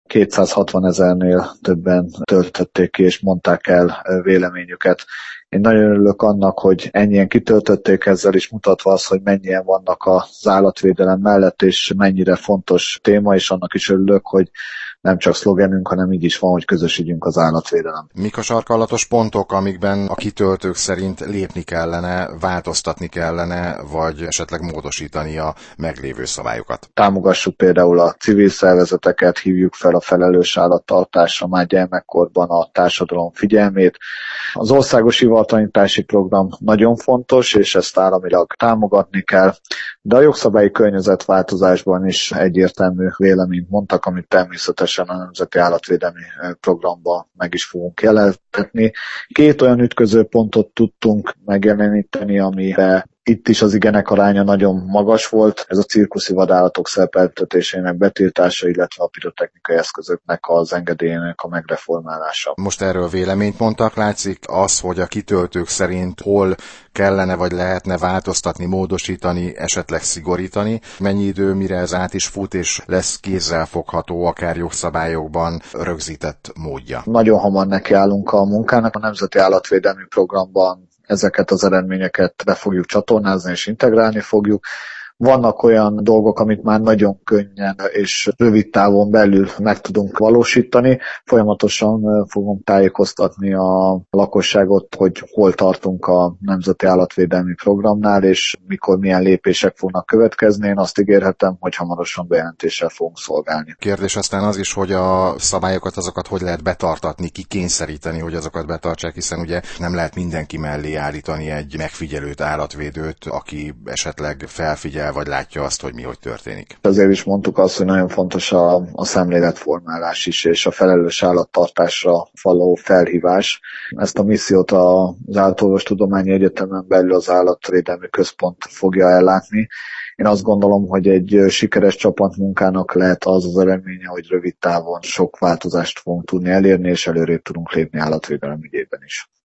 260 000-nél többen töltötték ki és mondták el véleményüket. Én nagyon örülök annak, hogy ennyien kitöltötték, ezzel is mutatva azt, hogy mennyien vannak az állatvédelem mellett, és mennyire fontos téma, és annak is örülök, hogy nem csak szlogenünk, hanem így is van, hogy közös ügyünk az állatvédelem. Mik a sarkallatos pontok, amikben a kitöltők szerint lépni kellene, változtatni kellene, vagy esetleg módosítani a meglévő szabályokat? Támogassuk például a civil szervezeteket, hívjuk fel a felelős állattartásra már gyermekkorban a társadalom figyelmét. Az országos hivatalanítási program nagyon fontos, és ezt államilag támogatni kell, de a jogszabályi környezetváltozásban is egyértelmű véleményt mondtak, amit természetesen a Nemzeti Állatvédelmi Programban meg is fogunk jelentetni. 2 olyan ütköző pontot tudtunk megjeleníteni, amiben itt is az igenek aránya nagyon magas volt, ez a cirkuszi vadállatok szerepeltetésének betiltása, illetve a pirotechnikai eszközöknek az engedélyének a megreformálása. Most erről véleményt mondtak, látszik az, hogy a kitöltők szerint hol kellene vagy lehetne változtatni, módosítani, esetleg szigorítani. Mennyi idő, mire ez át is fut, és lesz kézzelfogható, akár jogszabályokban rögzített módja? Nagyon hamar nekiállunk a munkának. A Nemzeti Állatvédelmi Programban ezeket az eredményeket be fogjuk csatornázni és integrálni fogjuk. Vannak olyan dolgok, amit már nagyon könnyen és rövid távon belül meg tudunk valósítani. Folyamatosan fogom tájékoztatni a lakosságot, hogy hol tartunk a Nemzeti Állatvédelmi Programnál, és mikor milyen lépések fognak következni. Én azt ígérhetem, hogy hamarosan bejelentéssel fogunk szolgálni. Kérdés aztán az is, hogy a szabályokat, azokat hogy lehet betartatni, kikényszeríteni, hogy azokat betartsák, hiszen ugye nem lehet mindenki mellé állítani egy megfigyelőt, állatvédőt, aki esetleg felfigyel vagy látja azt, hogy mi hogy történik. Azért is mondtuk azt, hogy nagyon fontos a szemléletformálás is, és a felelős állattartásra való felhívás. Ezt a missziót az Állatorvostudományi Egyetemen belül az Állatvédelmi Központ fogja ellátni. Én azt gondolom, hogy egy sikeres csapatmunkának lehet az eredménye, hogy rövid távon sok változást fogunk tudni elérni, és előrébb tudunk lépni állatvédelem ügyében is.